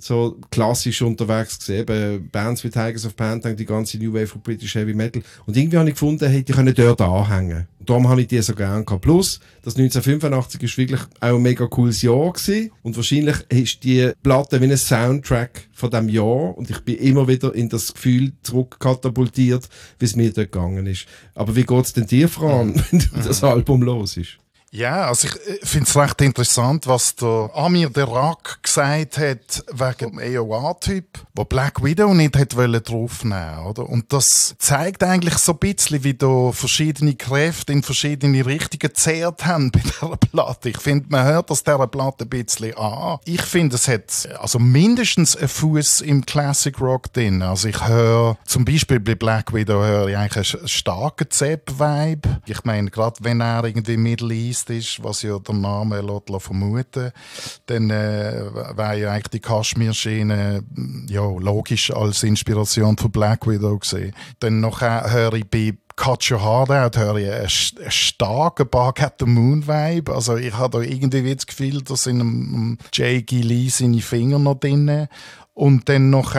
so klassisch unterwegs gesehen. Bands wie Tigers of Pantang, die ganze New Wave von British Heavy Metal. Und irgendwie habe ich gefunden, hey, die können dort anhängen. Und darum habe ich die so gerne gehabt. Plus, das 1985 ist wirklich auch ein mega cooles Jahr gewesen. Und wahrscheinlich ist die Platte wie ein Soundtrack von diesem Jahr. Und ich bin immer wieder in das Gefühl zurückkatapultiert, wie es mir dort gegangen ist. Aber wie geht es denn dir, Fran, wenn du das Album los ist? Ja, also ich finde es recht interessant, was der Amir Derak gesagt hat wegen dem AOA-Typ, der Black Widow nicht hat draufnehmen, oder? Und das zeigt eigentlich so ein bisschen, wie da verschiedene Kräfte in verschiedene Richtungen gezerrt haben bei dieser Platte. Ich finde, man hört das dieser Platte ein bisschen an. Ich finde, es hat also mindestens einen Fuß im Classic Rock drin. Also ich höre zum Beispiel bei Black Widow höre ich eigentlich einen starken Zepp-Vibe. Ich meine, gerade wenn er irgendwie Middle East ist, was ja der Name lässt vermuten, dann wäre ja eigentlich die Kaschmir-Schiene ja, logisch als Inspiration für Black Widow gesehen. Dann noch höre ich bei Cut Your Heart Out höre ich einen starken Bark at the Moon Vibe. Also ich habe da irgendwie das Gefühl, da sind am J.G. Lee seine Finger noch drin. Und dann noch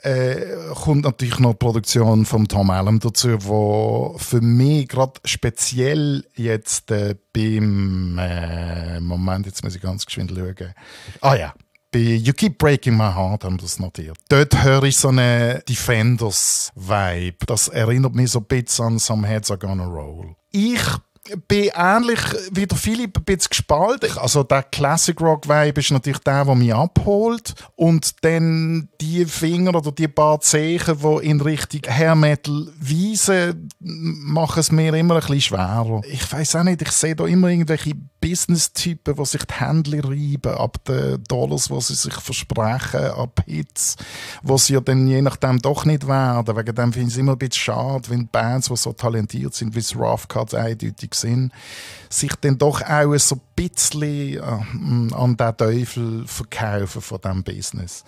kommt natürlich noch die Produktion von Tom Allen dazu, wo für mich gerade speziell jetzt beim Moment, jetzt muss ich ganz geschwind schauen. Ah ja, bei You Keep Breaking My Heart haben wir das notiert. Dort höre ich so einen Defenders-Vibe. Das erinnert mich so ein bisschen an Some Heads Are Gonna Roll. Ich bin ähnlich wie der Philipp ein bisschen gespalten. Also der Classic Rock Vibe ist natürlich der mich abholt. Und dann die Finger oder die paar Zeichen, die in Richtung Hair Metal weisen, machen es mir immer ein bisschen schwerer. Ich weiss auch nicht, ich sehe da immer irgendwelche Business-Typen, die sich die Hände reiben ab den Dollars, die sie sich versprechen, ab Hits, die sie ja dann je nachdem doch nicht werden. Wegen dem finde ich es immer ein bisschen schade, wenn Bands, die so talentiert sind, wie das Rough Cut eindeutig sind, sich dann doch auch so ein bisschen an den Teufel verkaufen von diesem Business.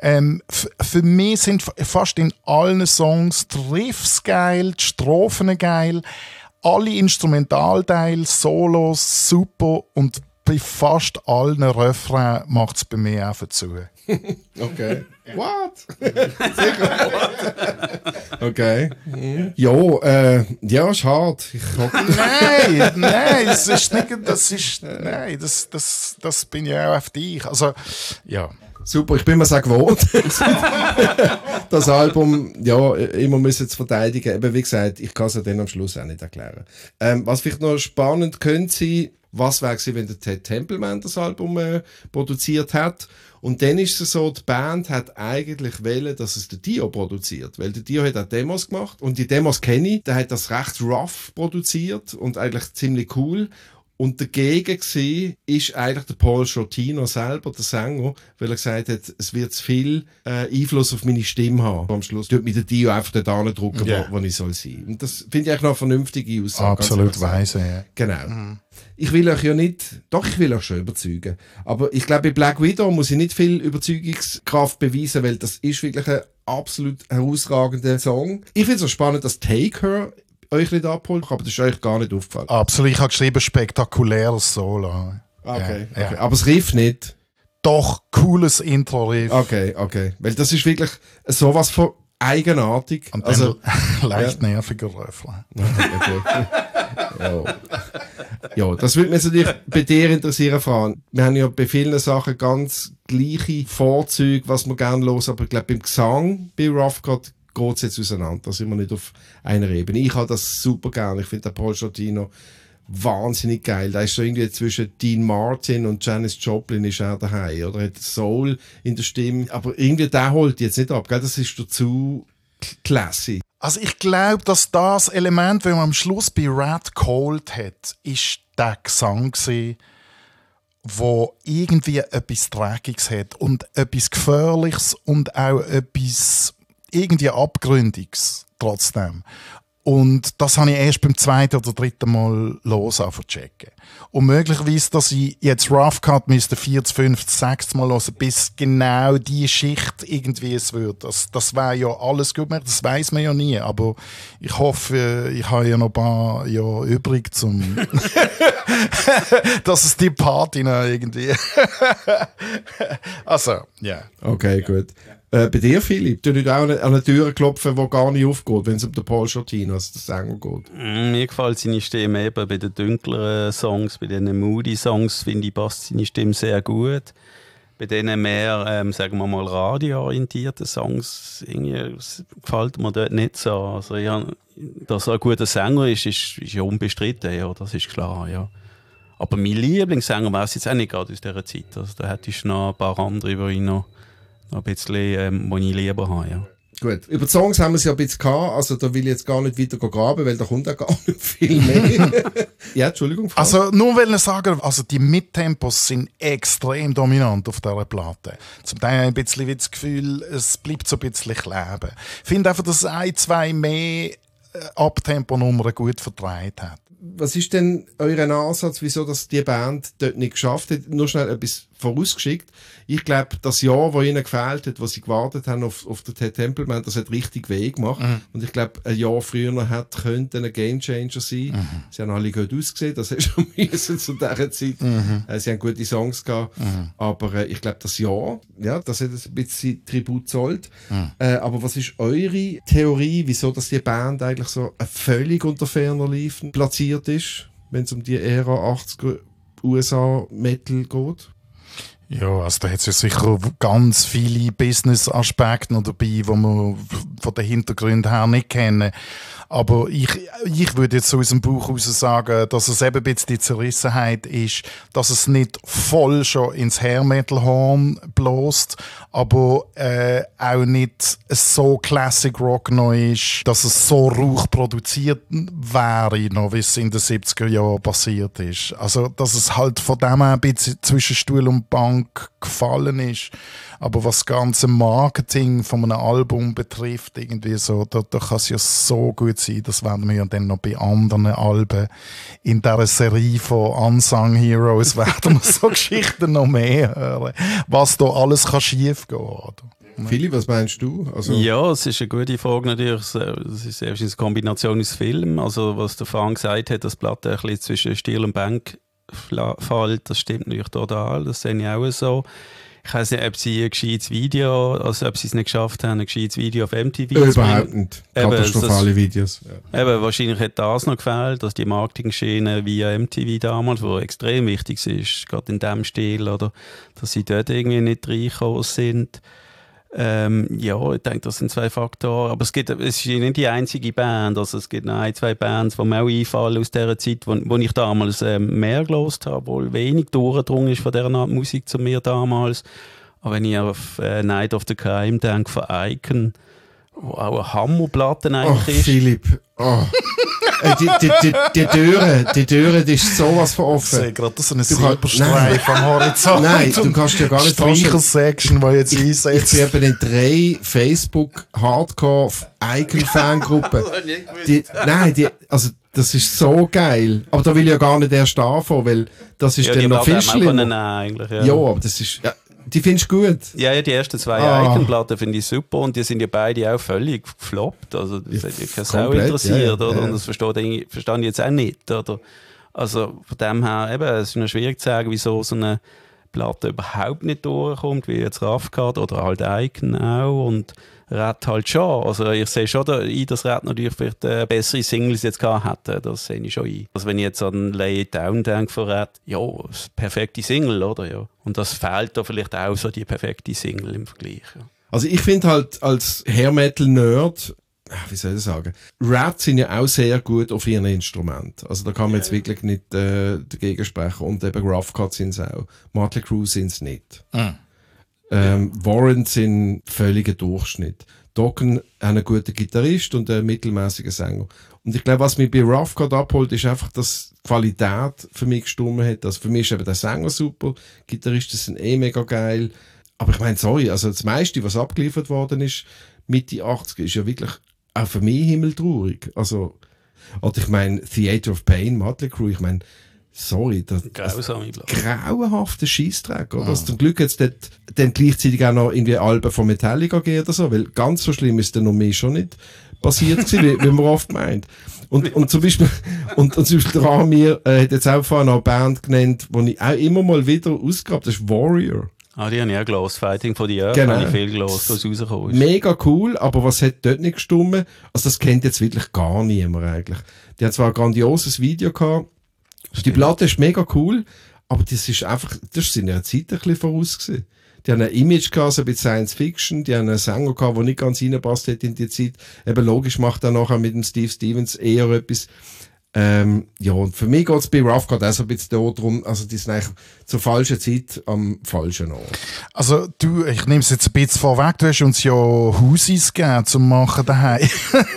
Für mich sind fast in allen Songs die Riffs geil, die Strophen geil, alle Instrumentalteile, Solos super und bei fast allen Refrains macht es bei mir einfach zu. Okay. What? Okay. Ja, ist hart. Nein, es ist nicht, das bin ja auch auf dich. Also, ja. Super, ich bin mir sehr gewohnt, das Album ja, immer müssen zu verteidigen. Eben, wie gesagt, ich kann es ja dann am Schluss auch nicht erklären. Was vielleicht noch spannend könnte sein, was wäre gewesen, wenn der Ted Templeman das Album produziert hat. Und dann ist es so, die Band hat eigentlich wollen, dass es der Dio produziert. Weil der Dio hat auch Demos gemacht. Und die Demos kenne ich. Der hat das recht rough produziert und eigentlich ziemlich cool. Und dagegen war ist eigentlich der Paul Shortino selber, der Sänger, weil er gesagt hat, es wird zu viel Einfluss auf meine Stimme haben. Am Schluss tut mir der Dio einfach dort andrücken, wo ich soll sein. Und das finde ich eigentlich noch eine vernünftige Aussage. Absolut weise, ja. Genau. Ich will euch ja nicht, doch ich will euch schon überzeugen. Aber ich glaube, bei Black Widow muss ich nicht viel Überzeugungskraft beweisen, weil das ist wirklich ein absolut herausragender Song. Ich finde es so spannend, dass Take Her euch nicht abholt, aber das ist euch gar nicht aufgefallen. Absolut, ich habe geschrieben, spektakuläres Solo. Okay. Ja. Aber das Riff nicht? Doch, cooles Intro-Riff. Okay. Weil das ist wirklich sowas von eigenartig. Und also leicht nerviger Refrain. Ja, das würde mich natürlich bei dir interessieren, Fran. Wir haben ja bei vielen Sachen ganz gleiche Vorzüge, was wir gerne hören, aber ich glaube, beim Gesang, bei Rough Cut, geht es jetzt auseinander. Da sind wir nicht auf einer Ebene. Ich habe das super gerne. Ich finde den Paul Shortino wahnsinnig geil. Da ist so irgendwie zwischen Dean Martin und Janis Joplin ist er daheim. Oder hat Soul in der Stimme. Aber irgendwie der holt jetzt nicht ab. Gell? Das ist dazu classy. Also ich glaube, dass das Element, das man am Schluss bei Rat geholt hat, ist der Gesang gewesen, wo irgendwie etwas Dreckiges hat und etwas Gefährliches und auch etwas irgendwie Abgründiges trotzdem. Und das habe ich erst beim zweiten oder dritten Mal los checken. Und möglicherweise, dass ich jetzt Rough Cut müsste 4., 5., 6. Mal hören, bis genau die Schicht irgendwie es wird. Das wäre ja alles gut gemacht, das weiss man ja nie. Aber ich hoffe, ich habe ja noch ein paar Jahre übrig, dass es die Party noch irgendwie... Also, ja. Yeah. Okay, gut. Bei dir, Philipp, du nicht auch an eine Tür klopfen, die gar nicht aufgeht, wenn es um den Paul Shortino, also den Sänger geht? Mir gefällt seine Stimme eben bei den dunkleren Songs, bei den Moody-Songs, finde ich, passt seine Stimme sehr gut. Bei denen mehr, sagen wir mal, radioorientierten Songs, irgendwie gefällt mir dort nicht so. Also, ja, dass er ein guter Sänger ist ja unbestritten, ja, das ist klar, ja. Aber mein Lieblingssänger war es jetzt auch nicht gerade aus dieser Zeit. Also, da hättest du noch ein paar andere, die ich noch ein bisschen, die ich lieber habe, ja. Gut, über die Songs haben wir es ja ein bisschen gehabt, also da will ich jetzt gar nicht weiter graben, weil da kommt ja gar nicht viel mehr. Ja, Entschuldigung. Frau. Also nur will ich sagen, also die Mittempos sind extrem dominant auf dieser Platte. Zum Teil habe ich ein bisschen das Gefühl, es bleibt so ein bisschen kleben. Ich finde einfach, dass es 1, 2 mehr Abtempo-Nummern gut vertreibt hat. Was ist denn euer Ansatz, wieso dass die Band dort nicht geschafft hat? Nur schnell etwas vorausgeschickt. Ich glaube, das Jahr, das ihnen gefehlt hat, wo sie gewartet haben auf den Ted Templeman, das hat richtig weh gemacht. Und ich glaube, ein Jahr früher könnte ein Gamechanger sein. Sie haben alle gut ausgesehen, das ist schon müssen zu dieser Zeit. Sie haben gute Songs gehabt. Aber ich glaube, das Jahr, ja, das hat ein bisschen Tribut zollt. Aber was ist eure Theorie, wieso dass die Band eigentlich so völlig unter ferner Liefen platziert ist, wenn es um die Ära 80er USA-Metal geht? Ja, also da hat es ja sicher ganz viele Business-Aspekte noch dabei, die wir von den Hintergründen her nicht kennen. Aber ich würde jetzt so aus dem Buch heraus sagen, dass es eben ein bisschen die Zerrissenheit ist, dass es nicht voll schon ins Hair-Metal-Horn bläst, aber auch nicht so Classic Rock noch ist, dass es so rauch produziert wäre, noch wie es in den 70er Jahren passiert ist. Also, dass es halt von dem her ein bisschen zwischen Stuhl und Bank gefallen ist. Aber was das ganze Marketing von einem Album betrifft, irgendwie so, da kann es ja so gut sein, das werden wir ja dann noch bei anderen Alben in dieser Serie von Unsung Heroes werden wir so Geschichten noch mehr hören, was da alles kann schief gehen. Philipp, was meinst du? Also ja, es ist eine gute Frage natürlich. Es ist eine Kombination aus Film. Also was der Frank gesagt hat, dass die Platte ein bisschen zwischen Stil und Bank fällt, das stimmt natürlich total. Das sehe ich auch so. Ich weiß nicht, ob sie ein gescheites Video, also ob sie es nicht geschafft haben, ein gescheites Video auf MTV zu überhaupt nicht. Katastrophale Videos. Ja. Eben, wahrscheinlich hat das noch gefehlt, dass die Marketing-Schiene via MTV damals, wo extrem wichtig ist, gerade in diesem Stil, oder dass sie dort irgendwie nicht reingekommen sind. Ja, ich denke, das sind 2 Faktoren. Aber es ist nicht die einzige Band. Also es gibt noch 1, 2 Bands, die mir auch einfallen aus dieser Zeit, wo ich damals mehr gehört habe, wohl wenig durchgedrungen ist von dieser Art Musik zu mir damals. Aber wenn ich auf Night of the Crime denke, von Icon, wo auch eine Hammerplatte eigentlich ist. Philipp, die Türe, die ist sowas von offen. Ich sehe gerade so einen Silberstreif am Horizont. Nein, du kannst dir gar nicht vorstellen. Streicher-Section, die jetzt einsetzt. Ich bin eben in 3 Facebook-Hardcore-Icon-Fangruppen. Also das ist so geil. Aber da will ich ja gar nicht erst anfangen, weil das ist dann noch viel schlimmer. Ja, aber das ist... Ja, die findest du gut? Ja, die ersten 2 Icon-Platten finde ich super und die sind ja beide auch völlig gefloppt. Also das hat ja keine Sau interessiert, oder? Und das verstehe ich jetzt auch nicht, oder? Also von dem her, eben, es ist noch schwierig zu sagen, wieso so eine Platte überhaupt nicht durchkommt, wie jetzt Rough Cut oder halt Icon auch und Red halt schon. Also ich sehe schon dass Red natürlich vielleicht bessere Singles jetzt gehabt hätte. Das sehe ich schon ein. Also wenn ich jetzt an Lay It Down denke von Red, ja, perfekte Single, oder? Ja. Und das fehlt da vielleicht auch so die perfekte Single im Vergleich. Ja. Also ich finde halt als Hair-Metal-Nerd, wie soll ich sagen, Red sind ja auch sehr gut auf ihren Instrument. Also da kann man jetzt wirklich nicht dagegen sprechen. Und eben Rough Cut sind es auch. Mötley Crüe sind es nicht. Warren sind völliger Durchschnitt. Dokken hat einen guten Gitarrist und einen mittelmäßigen Sänger. Und ich glaube, was mich bei Rough Cut abholt, ist einfach, dass die Qualität für mich gestimmt hat. Also für mich ist eben der Sänger super, Gitarristen sind mega geil. Aber ich meine, sorry, also das meiste, was abgeliefert worden ist, Mitte 80er, ist ja wirklich auch für mich himmeltraurig. Also, oder ich meine, Theater of Pain, Mötley Crüe, ich meine, sorry, das grauenhafter Scheissdreck, oder? Also zum Glück jetzt dann gleichzeitig auch noch irgendwie Alben von Metallica gehen oder so, weil ganz so schlimm ist dann noch mehr schon nicht passiert gewesen, wie man oft meint. Und zum Beispiel, der Amir hat jetzt auch vorhin eine Band genannt, die ich auch immer mal wieder ausgrabe, das ist Warrior. Die habe ich auch gehört. Fighting for the Earth Genau. habe ich viel gehört, was rausgekommen ist. Mega cool, aber was hat dort nicht gestimmt? Also das kennt jetzt wirklich gar niemand eigentlich. Die haben zwar ein grandioses Video gehabt, die Platte ist mega cool, aber das ist in ihrer Zeit ein bisschen voraus gewesen. Die haben ein Image gehabt, so ein bisschen Science Fiction, die haben einen Sänger gehabt, der nicht ganz reinpasst hat in die Zeit. Eben logisch macht er nachher mit dem Steve Stevens eher etwas. Ja, und für mich geht es bei Rough gerade auch so ein bisschen darum, also die sind eigentlich zur falschen Zeit am falschen Ort. Also ich nehme es jetzt ein bisschen vorweg, du hast uns ja Hausis gegeben zum Machen daheim.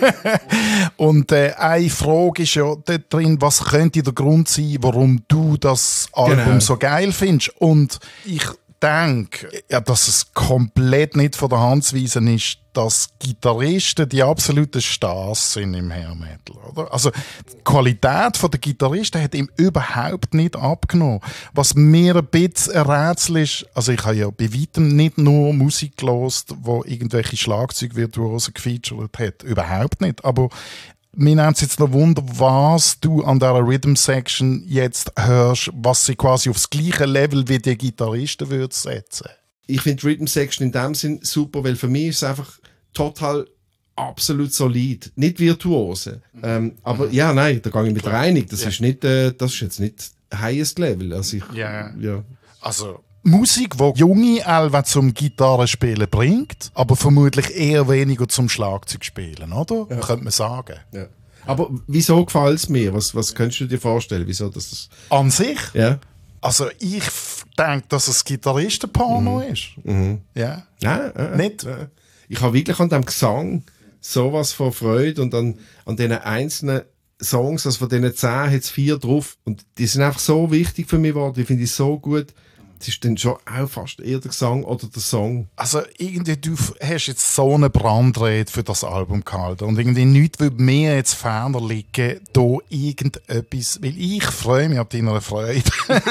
Und eine Frage ist ja dort drin, was könnte der Grund sein, warum du das Album so geil findest? Und ich denke, ja, dass es komplett nicht von der Hand zu weisen ist, dass Gitarristen die absoluten Stars sind im Hair Metal, oder? Also, die Qualität der Gitarristen hat ihm überhaupt nicht abgenommen. Was mir ein bisschen ein Rätsel ist, also ich habe ja bei weitem nicht nur Musik gehört, wo irgendwelche Schlagzeugvirtuosen gefeatured hat. Überhaupt nicht. Aber mir nimmt es jetzt noch Wunder, was du an dieser Rhythm Section jetzt hörst, was sie quasi aufs gleiche Level wie die Gitarristen würde setzen. Ich finde Rhythm Section in dem Sinn super, weil für mich ist es einfach total absolut solid. Nicht virtuose. Aber ja, nein, da gehe ich mit einig. Das ist nicht, das ist jetzt nicht highest Level. Also ja. Also Musik, die junge Elva zum Gitarrespielen bringt, aber vermutlich eher weniger zum Schlagzeugspielen, oder? Ja. Könnte man sagen. Ja. Aber wieso gefällt es mir? Was könntest du dir vorstellen? Wieso das? An sich? Ja. Also ich denke, dass es Gitarristenporno ist. Mhm. Ja. Nicht? Ich habe wirklich an dem Gesang sowas von Freude und an diesen einzelnen Songs, also von diesen 10 hat es 4 drauf und die sind einfach so wichtig für mich geworden. Die finde ich so gut. Es ist dann schon auch fast eher der Gesang oder der Song. Also irgendwie, du hast jetzt so eine Brandrede für das Album gehalten und irgendwie nichts würde mir jetzt ferner liegen, da irgendetwas, weil ich freue mich an deiner Freude.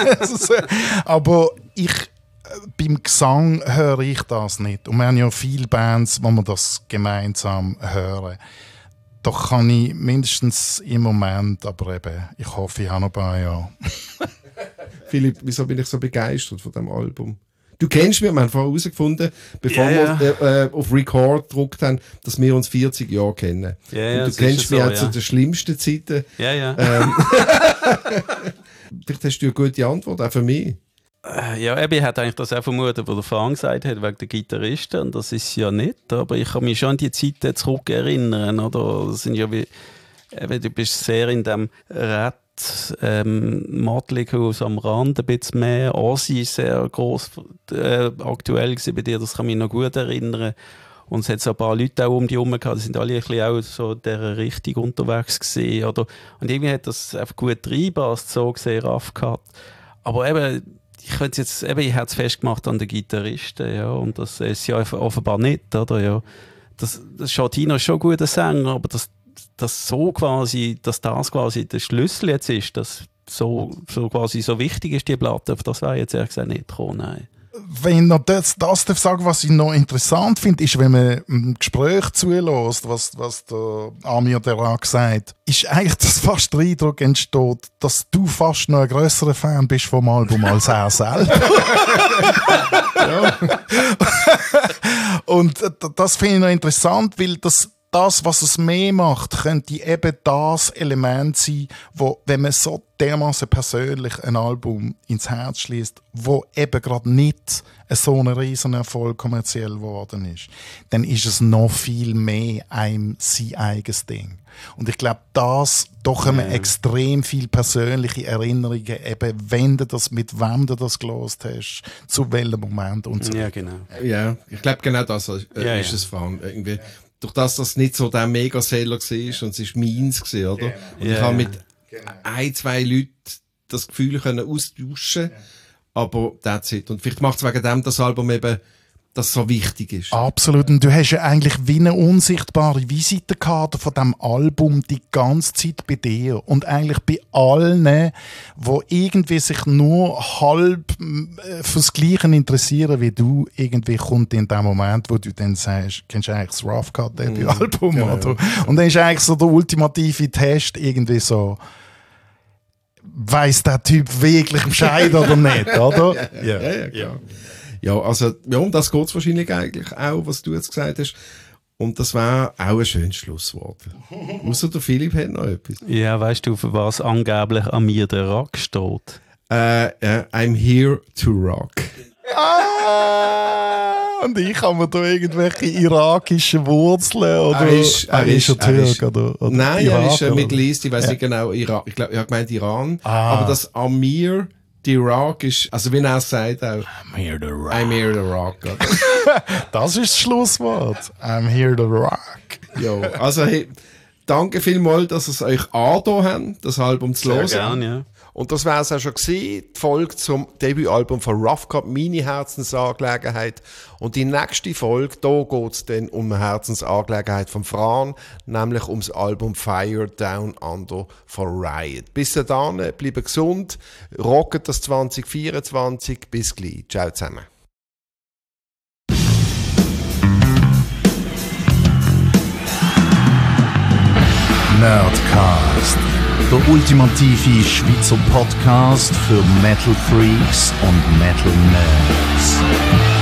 Aber beim Gesang höre ich das nicht. Und wir haben ja viele Bands, wo wir das gemeinsam hören. Doch kann ich mindestens im Moment, aber eben, ich hoffe, ich habe noch ein paar Jahre. Philipp, wieso bin ich so begeistert von diesem Album? Du kennst mich, wir haben vorher herausgefunden, bevor wir auf Record gedruckt haben, dass wir uns 40 Jahre kennen. Ja, und du kennst mich auch zu den schlimmsten Zeiten. Ja. Vielleicht hast du eine gute Antwort, auch für mich. Ja, ich hätte eigentlich das auch vermutet, was der Frank gesagt hat, wegen der Gitarristen. Und das ist ja nicht. Aber ich kann mich schon an die Zeiten zurückerinnern. Oder? Das sind ja du bist sehr in dem Mötley Crüe am Rand ein bisschen mehr. Ozzy ist sehr gross aktuell gewesen bei dir, das kann mich noch gut erinnern. Und es hat so ein paar Leute auch um die herum gehabt, die sind alle ein bisschen auch so in dieser Richtung unterwegs gewesen, oder? Und irgendwie hat das einfach gut reingepasst, so gesehen, Raff gehabt. Aber eben, ich hätte es festgemacht an den Gitarristen, ja, und das ist ja offenbar nicht, oder? Ja. Das Schatino ist schon ein guter Sänger, aber dass das quasi der Schlüssel jetzt ist, dass so quasi so wichtig ist, die Platte, das wäre jetzt ehrlich gesagt nicht gekommen, nein. Wenn ich noch das darf sagen, was ich noch interessant finde, ist, wenn man im Gespräch zulässt, was der Amir Derak sagt, ist eigentlich, dass fast der Eindruck entsteht, dass du fast noch ein grösserer Fan bist vom Album als er selber. Und das finde ich noch interessant, weil das, was es mehr macht, könnte eben das Element sein, wo, wenn man so dermaßen persönlich ein Album ins Herz schließt, wo eben gerade nicht so ein riesen Erfolg kommerziell geworden ist, dann ist es noch viel mehr sein eigenes Ding. Und ich glaube, da kommen extrem viele persönliche Erinnerungen, eben, wenn du das, mit wem du das gelost hast, zu welchem Moment und so. Ja, genau. Ja, ich glaube, genau das ist es, Frank. Irgendwie. Durch das nicht so der Megaseller war und es war meins gewesen, oder? Yeah. Und ich habe mit 1-2 Leuten das Gefühl können austauschen, aber that's it. Und vielleicht macht es wegen dem das Album eben das so wichtig ist. Absolut. Und du hast ja eigentlich wie eine unsichtbare Visitenkarte von diesem Album die ganze Zeit bei dir. Und eigentlich bei allen, die irgendwie sich nur halb fürs Gleiche interessieren wie du, irgendwie kommt in dem Moment, wo du dann sagst, kennst du eigentlich das Rough Cut Debütalbum, genau. oder? Und dann ist eigentlich so der ultimative Test irgendwie so, weiss der Typ wirklich Bescheid oder nicht, oder? Ja, klar. Ja, also, ja, um das geht es wahrscheinlich eigentlich auch, was du jetzt gesagt hast. Und das war auch ein schönes Schlusswort. Ausser der Philipp hat noch etwas. Ja, weißt du, für was angeblich an mir der Rock steht? I'm here to rock. Und ich habe mir da irgendwelche irakischen Wurzeln oder Er ist Türk oder nein, Irak, er ist oder? Middle East, ich weiß nicht genau, Irak. Ich glaube, er hat gemeint Iran. Aber das Amir, die Irak ist, also wie er es sagt auch, I'm here to rock. I'm here to rock. Oder? Das ist das Schlusswort. I'm here to rock. Ja, also hey, danke vielmals, dass ihr es euch angetan habt, das Album zu hören. Sehr gern, ja. Und das wäre es auch schon gewesen, die Folge zum Debütalbum von Rough Cut, meine Herzensangelegenheit. Und die nächste Folge, da geht es dann um eine Herzensangelegenheit von Fran, nämlich ums Album Fire Down Under von Riot. Bis dahin, bleibt gesund, rocket das 2024, bis gleich. Ciao zusammen. Nerdcast. Der ultimative Schweizer Podcast für Metal Freaks und Metal Nerds.